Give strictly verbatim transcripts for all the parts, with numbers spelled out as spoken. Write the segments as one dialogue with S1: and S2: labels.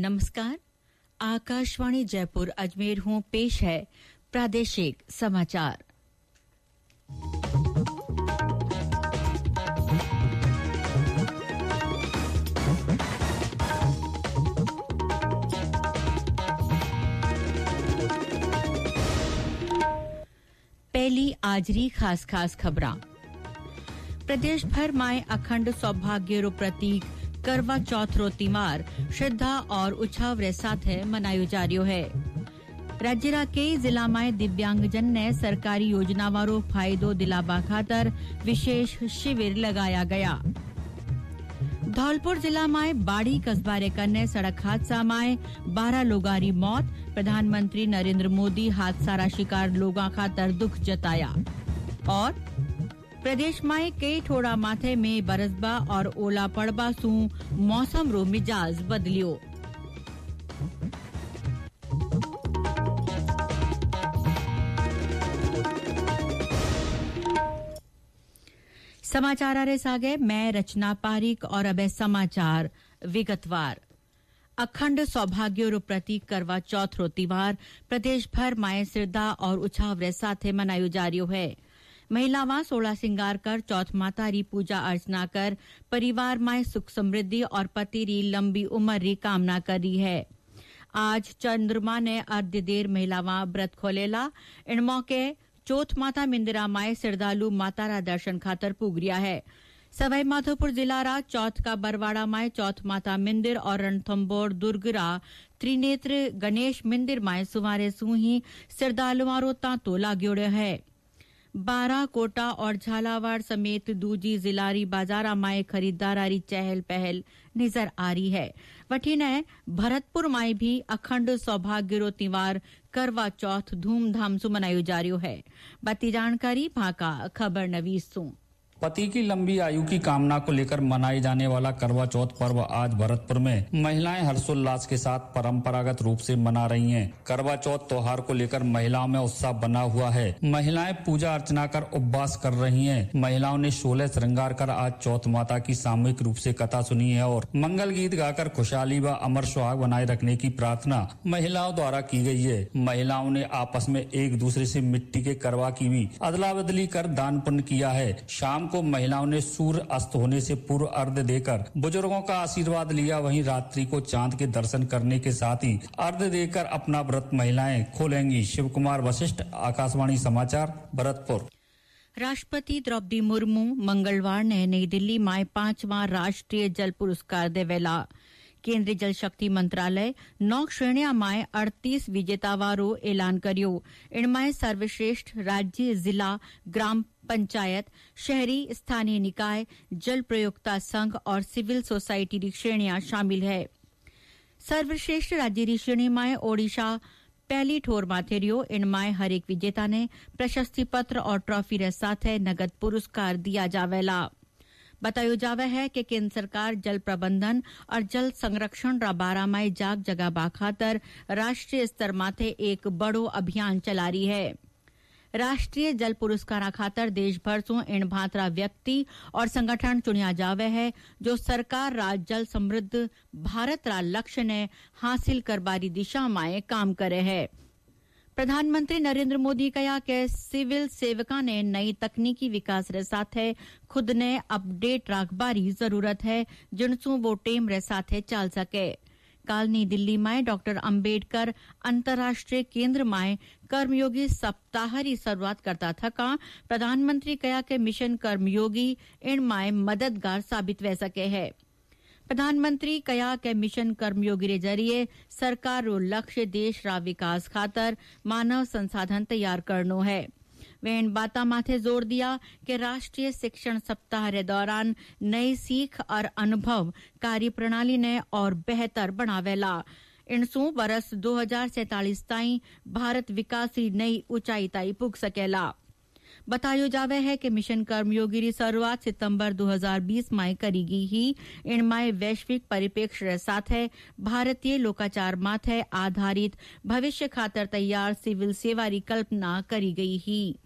S1: नमस्कार, आकाशवाणी जयपुर अजमेर हूँ, पेश है प्रादेशिक समाचार। पहली आजरी खास खास खबरां। प्रदेश भर में अखंड सौभाग्य रो प्रतीक करवा चौथ रो त्योहार श्रद्धा और उत्साह रे साथ मनायो जा रह्यो है। राज्य के जिला में दिव्यांगजन ने सरकारी योजनावां रो फायदो दिलावा खातर विशेष शिविर लगाया गया। धौलपुर जिला में बाड़ी कस्बा रे कन्ने सड़क हादसा में बारह लोगों की मौत। प्रधानमंत्री नरेंद्र मोदी हादसा रा शिकार लोगों खातर दुख जताया। और प्रदेश में कई ठोड़ा माथे में बरसबा और ओला पड़बा सु मौसम रो मिजाज बदलियो। समाचार आरे सागे, मैं रचना पारिक और अब समाचार विगतवार। अखंड सौभाग्य रो प्रतीक करवा चौथ रो त्योहार प्रदेश भर में श्रद्धा और उत्साह रे साथ मनायो जा रह्यो है। महिलावां सोलह सिंगार कर चौथ माता री पूजा अर्चना कर परिवार में सुख समृद्धि और पति री लंबी उम्र री कामना कर रही है। आज चंद्रमा ने अर्ध देर महिलावां व्रत खोलेला। इन मौके चौथ माता मिंदिरा माए श्रद्धालु माता रा दर्शन खातर पुगरिया है। सवाई माधोपुर जिला रा चौथ का बरवाड़ा माए चौथ माता मंदिर और रणथंबोर दुर्गरा त्रिनेत्र गणेश मंदिर माए सुमारे सुही श्रद्धालुओं रो तांतो लाग्योड़े है। बारह कोटा और झालावाड़ समेत दूजी जिलारी बाजारा माए खरीदारी चहल पहल नजर आ रही है। वठी ने भरतपुर माए भी अखंड सौभाग्य रो त्योहार करवा चौथ धूमधाम से मनायो जा रह्यो है। बाती जानकारी भाका खबर नवीस सु।
S2: पति की लंबी आयु की कामना को लेकर मनाए जाने वाला करवा चौथ पर्व आज भरतपुर में महिलाएं हर्षोल्लास के साथ परंपरागत रूप से मना रही हैं। करवा चौथ त्योहार को लेकर महिलाओं में उत्साह बना हुआ है। महिलाएं पूजा अर्चना कर उपवास कर रही हैं। महिलाओं ने शोले श्रृंगार कर आज चौथ माता की सामूहिक रूप से कथा सुनी है और मंगल गीत गाकर खुशहाली व अमर सुहाग बनाए रखने की प्रार्थना महिलाओं द्वारा की गई है। महिलाओं ने आपस में एक दूसरे से मिट्टी के करवा की भी अदला बदली कर दान पुण्य किया है। शाम को महिलाओं ने सूर्य अस्त होने से पूर्व अर्घ्य देकर बुजुर्गों का आशीर्वाद लिया। वहीं रात्रि को चांद के दर्शन करने के साथ ही अर्घ्य देकर अपना व्रत महिलाएं खोलेंगी। शिव कुमार वशिष्ठ, आकाशवाणी समाचार, भरतपुर।
S1: राष्ट्रपति द्रौपदी मुर्मू मंगलवार ने नई दिल्ली में पांचवां राष्ट्रीय जल पुरस्कार देवेला। केंद्रीय जल शक्ति मंत्रालय नौ श्रेणियां में अड़तीस विजेतावारो ऐलान करियो। इनमें सर्वश्रेष्ठ राज्य, जिला, ग्राम पंचायत, शहरी स्थानीय निकाय, जल प्रयोक्ता संघ और सिविल सोसाइटी की श्रेणियां शामिल है। सर्वश्रेष्ठ राज्य की श्रेणी में ओडिशा पहली ठोर माथे रियो। इनमें हर एक विजेता ने प्रशस्ति पत्र और ट्रॉफी के साथ नगद पुरस्कार दिया जावेला। बतायो जावे है कि केंद्र सरकार जल प्रबंधन और जल संरक्षण रा बारा में जाग जगह खातर राष्ट्रीय स्तर माथे एक बड़ो अभियान चला रही है। राष्ट्रीय जल पुरस्कार खातर देश भर सु इन भांतरा व्यक्ति और संगठन चुनिया जावे है जो सरकार रा जल समृद्ध भारत रा लक्ष्य ने हासिल करबारी दिशा में काम करे है। प्रधानमंत्री नरेंद्र मोदी कहा कि सिविल सेवका ने नई तकनीकी विकास रे साथे खुद ने अपडेट राखबारी जरूरत है जिनसु वो टेम रे साथे चाल सके। काल नई दिल्ली में डॉक्टर अंबेडकर अंतर्राष्ट्रीय केंद्र में कर्मयोगी सप्ताह की शुरुआत करता थका प्रधानमंत्री कहा कि मिशन कर्मयोगी इन में मददगार साबित वे सके है। प्रधानमंत्री कहा कि मिशन कर्मयोगी के जरिए सरकार रो लक्ष्य देश रा विकास खातर मानव संसाधन तैयार करनो है। वे इन बाता माथे जोर दिया कि राष्ट्रीय शिक्षण सप्ताह के दौरान नई सीख और अनुभव कार्य प्रणाली ने और बेहतर बनावेला। इनसु बरस दो हजार सैतालीस ताई भारत विकास की नई ऊंचाई ताई पुग सकेला। बतायो जावे है कि मिशन कर्मयोगी की शुरुआत सितंबर दो हजार बीस में करी गई ही। इनमें वैश्विक परिप्रेक्ष्य के साथ है भारतीय लोकाचार माथे आधारित भविष्य खातर तैयार सिविल सेवा की कल्पना करी गई ही।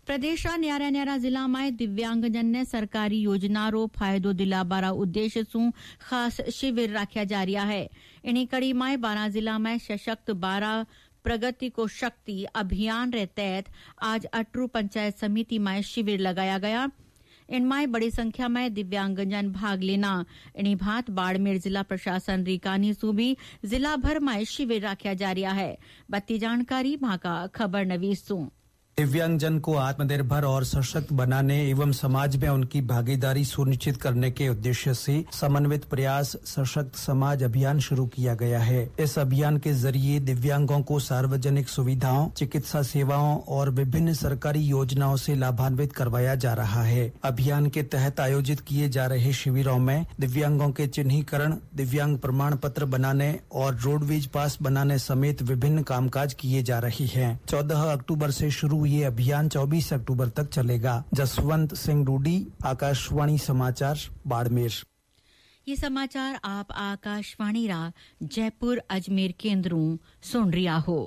S1: प्रदेश न्यारा न्यारा जिला में दिव्यांगजन ने सरकारी योजना रो फायदो दिलाबारा उद्देश्य सु खास शिविर राख्या जा रहा है। इन्हीं कड़ी में बारा जिला में सशक्त बारा प्रगति को शक्ति अभियान रे तहत आज अटरू पंचायत समिति में शिविर लगाया गया। इनमें बड़ी संख्या में दिव्यांगजन भाग लेना। इन्हीं भांत बाड़मेर जिला प्रशासन रिकानी सु भी जिला भर में शिविर राख्या जा रहा है। बत्ती जानकारी भाका खबर नवीस सु।
S3: दिव्यांगजन को आत्मनिर्भर और सशक्त बनाने एवं समाज में उनकी भागीदारी सुनिश्चित करने के उद्देश्य से समन्वित प्रयास सशक्त समाज अभियान शुरू किया गया है। इस अभियान के जरिए दिव्यांगों को सार्वजनिक सुविधाओं, चिकित्सा सेवाओं और विभिन्न सरकारी योजनाओं से लाभान्वित करवाया जा रहा है। अभियान के तहत आयोजित किए जा रहे शिविरों में दिव्यांगों के चिन्हीकरण, दिव्यांग प्रमाण पत्र बनाने और रोडवेज पास बनाने समेत विभिन्न कामकाज किए जा रहे हैं। चौदह अक्टूबर से शुरू ये अभियान चौबीस अक्टूबर तक चलेगा। जसवंत सिंह रूडी, आकाशवाणी समाचार, बाड़मेर।
S1: ये समाचार आप आकाशवाणी रा जयपुर अजमेर केंद्रों सुन रिया हो।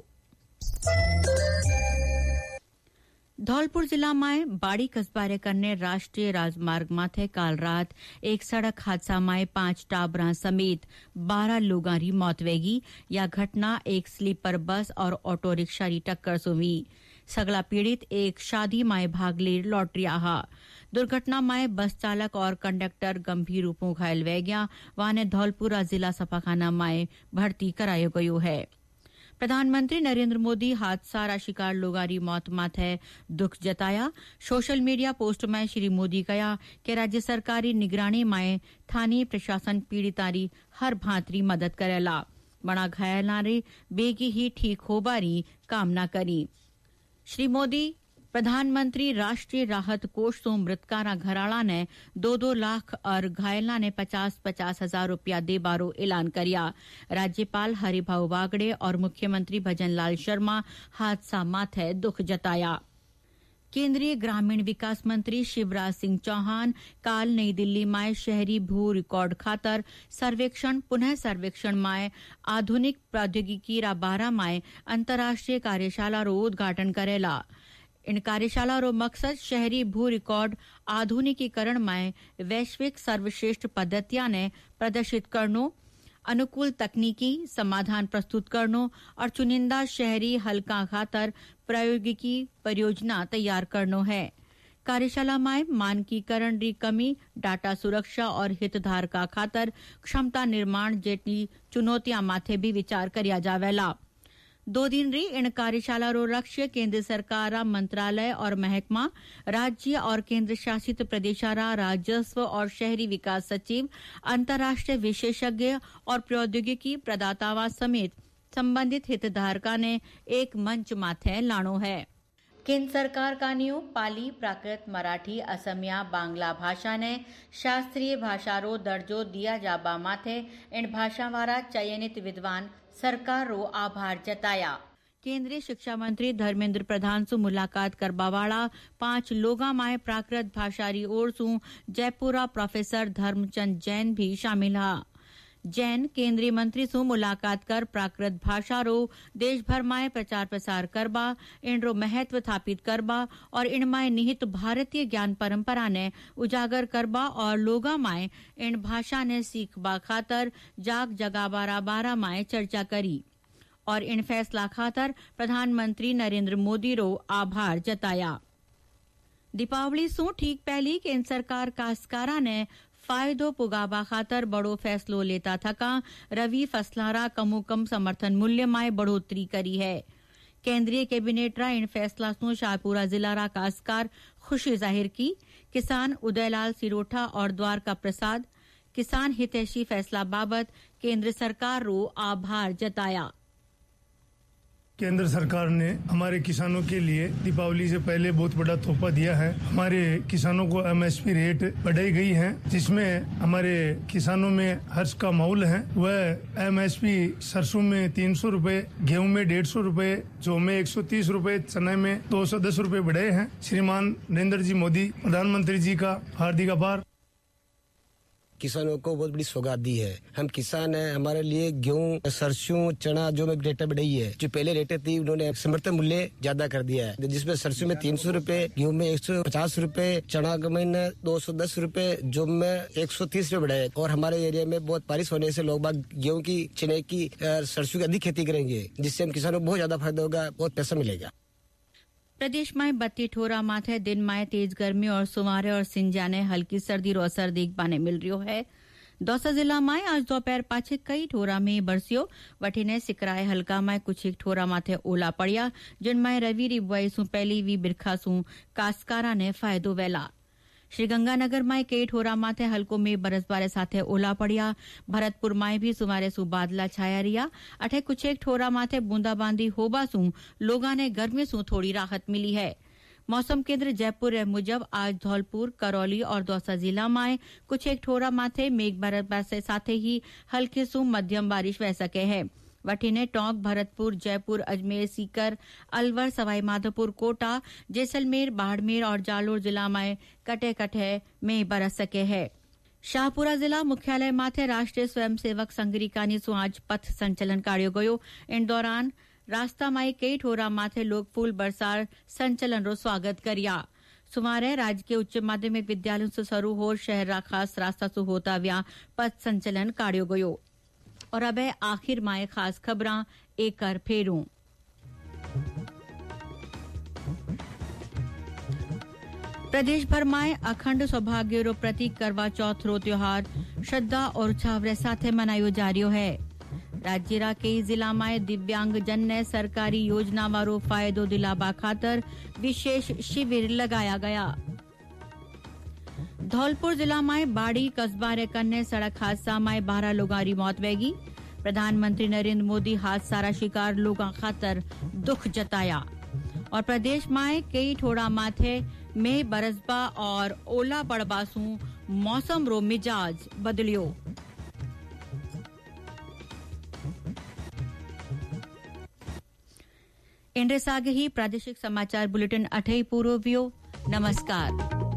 S1: धौलपुर जिला में बाड़ी कस्बारे करने राष्ट्रीय राजमार्ग माथे काल रात एक सड़क हादसा में पांच टाबरा समेत बारह लोगों की मौत वेगी। यह घटना एक स्लीपर बस और ऑटो रिक्शा की टक्कर से हुई। सगला पीड़ित एक शादी में भाग ले लौट रहा। दुर्घटना में बस चालक और कंडक्टर गंभीर रूपों घायल वे गया। वाने धौलपुरा जिला सफाखाना में भर्ती करायो गयो है। प्रधानमंत्री नरेंद्र मोदी हादसा रा शिकार लोगारी मौत माथे दुख जताया। सोशल मीडिया पोस्ट में श्री मोदी कहा कि राज्य सरकारी निगरानी में स्थानीय प्रशासन पीड़ितारी हर भांतरी मदद करेला। बड़ा घायलारे बेगी ही ठीक होबारी कामना करी। श्री मोदी प्रधानमंत्री राष्ट्रीय राहत कोष तो मृतकारा घराड़ा ने दो दो लाख और घायला ने पचास पचास हजार रुपया दे बारो ऐलान करिया। राज्यपाल हरिभाऊ बागड़े और मुख्यमंत्री भजन लाल शर्मा हादसा माथे दुख जताया। केंद्रीय ग्रामीण विकास मंत्री शिवराज सिंह चौहान काल नई दिल्ली में शहरी भू रिकॉर्ड खातर सर्वेक्षण पुनः सर्वेक्षण में आधुनिक प्रौद्योगिकी रा बारा में अंतर्राष्ट्रीय कार्यशाला रो उद्घाटन करेला। इन कार्यशाला रो मकसद शहरी भू रिकॉर्ड आधुनिकीकरण में वैश्विक सर्वश्रेष्ठ पद्धतियां ने प्रदर्शित करनो, अनुकूल तकनीकी समाधान प्रस्तुत करनो और चुनिंदा शहरी हलका खातर प्रायोगिकी परियोजना तैयार करनो है। कार्यशाला में मानकीकरण री कमी, डाटा सुरक्षा और हितधारका खातर क्षमता निर्माण जैसी चुनौतियां माथे भी विचार करिया जावेला। दो दिन री इन कार्यशाला रो लक्ष्य केंद्र सरकार मंत्रालय और महकमा, राज्य और केंद्र शासित प्रदेशारा राजस्व और शहरी विकास सचिव, अंतर्राष्ट्रीय विशेषज्ञ और प्रौद्योगिकी प्रदातावा समेत संबंधित हितधारका ने एक मंच माथे लाणो है। केंद्र सरकार का नियो पाली, प्राकृत, मराठी, असमिया, बांग्ला भाषा ने शास्त्रीय भाषा रो दर्जो दिया जाबा माथे इन भाषा वाला चयनित विद्वान सरकार रो आभार जताया। केंद्रीय शिक्षा मंत्री धर्मेंद्र प्रधान से मुलाकात करबावाला पांच लोगा में प्राकृत भाषा री ओर सु जयपुरा प्रोफेसर धर्मचंद जैन भी शामिल हा। जैन केंद्रीय मंत्री से मुलाकात कर प्राकृत भाषा रो देश भर में प्रचार प्रसार करबा, इन रो महत्व स्थापित करबा और इनमें निहित भारतीय ज्ञान परंपरा ने उजागर करबा और लोगा में इन भाषा ने सीखबा खातर जाग जगाबारा बारा में चर्चा करी और इन फैसला खातर प्रधानमंत्री नरेंद्र मोदी रो आभार जताया। दीपावली सु ठीक पहली केंद्र सरकार काश्तकारा ने फायदो पुगाबा खातर बड़ो फैसलो लेता थका रवि फसलारा कमो कम समर्थन मूल्य में बढ़ोतरी करी है। केंद्रीय कैबिनेट रा इन फैसला सु शाहपुरा जिला रा काश्तकार खुशी जाहिर की। किसान उदयलाल सिरोठा और द्वारका प्रसाद किसान हितैषी फैसला बाबत केंद्र सरकार रो आभार जताया।
S4: केंद्र सरकार ने हमारे किसानों के लिए दीपावली से पहले बहुत बड़ा तोहफा दिया है। हमारे किसानों को एमएसपी रेट बढ़ाई गई है, जिसमें हमारे किसानों में हर्ष का माहौल है। वह एमएसपी सरसों में तीन सौ रूपये, गेहूं में डेढ़ सौ रूपये, जौ में एक सौ तीस रूपये, चने में दो सौ दस रूपये बढ़े हैं। श्रीमान नरेंद्र जी मोदी प्रधानमंत्री जी का हार्दिक आभार।
S5: किसानों को बहुत बड़ी सौगात दी है। हम किसान हैं, हमारे लिए गेहूं, सरसों, चना जो में रेटें बढ़ाई है। जो पहले रेटें थी उन्होंने समर्थन मूल्य ज्यादा कर दिया है, जिसमें सरसों में तीन सौ रूपये, गेहूं में एक सौ पचास रूपये, चना के महीने दो सौ दस रूपये, जो में एक सौ तीस रूपये बढ़ाए। और हमारे एरिया में बहुत बारिश होने से लोग बाग गेहूं की, चने की, सरसों की अधिक खेती करेंगे, जिससे हम किसानों को बहुत ज्यादा फायदा होगा, बहुत पैसा मिलेगा।
S1: प्रदेश में बत्ती ठोरा माथे दिन में तेज गर्मी और सुमारे और सिंजाने हल्की सर्दी और सर्दी बाने मिल रही है। दौसा जिला में आज दोपहर पाछे कई ठोरा में बरसियो, वठीने सिकराए हल्का में कुछ एक ठोरा माथे ओला पड़िया, जिनमें रवि री बुआई सु पहली वी बिरखा सु कास्कारा ने फायदो वेला। श्रीगंगानगर में कई ठोरा माथे हल्को में बरसबारे साथे ओला पड़िया। भरतपुर में भी सुमारे सु बादला छाया रिया। अठे कुछ एक ठोरा माथे बूंदाबांदी होबा सु लोगा ने गर्मी सु थोड़ी राहत मिली है। मौसम केंद्र जयपुर मुजब आज धौलपुर, करौली और दौसा जिला में कुछ एक ठोरा माथे मेघ बरसबार से साथे ही हल्की सु मध्यम बारिश वह सके है। वठीने टोंक, भरतपुर, जयपुर, अजमेर, सीकर, अलवर, सवाईमाधोपुर, कोटा, जैसलमेर, बाड़मेर और जालोर जिला में कटे कटे में बरस सके है। शाहपुरा जिला मुख्यालय माथे राष्ट्रीय स्वयंसेवक संघरिकानी सु आज पथ संचलन काढ़्यो गयो। इन दौरान रास्ता में कई ठोरा माथे लोग फूल बरसार संचलन रो स्वागत करिया। सुमारे राजकीय उच्च माध्यमिक विद्यालय से शुरू हो शहर खास रास्ता सु होता व्या पथ संचलन काढ़्यो गयो। और अब है आखिर में खास खबरां एक कर फेरूं। प्रदेश भर में अखंड सौभाग्य रो प्रतीक करवा चौथ रो त्योहार श्रद्धा और उत्साह साथे मनायो जा रह्यो है। राज्य रा कई जिला में दिव्यांग जन ने सरकारी योजना वारो फायदो दिलाबा खातर विशेष शिविर लगाया गया। धौलपुर जिला में बाड़ी कस्बा रे कन्ने सड़क हादसा में बारह लोगों की मौत वेगी। प्रधानमंत्री नरेंद्र मोदी हादसा रा शिकार लोगों खातर दुख जताया। और प्रदेश में कई ठोड़ा माथे में बरसबा और ओला पड़बा सु मौसम रो मिजाज बदलियो। इंद्र सागे ही प्रादेशिक समाचार बुलेटिन अठई पूरो व्यो। नमस्कार।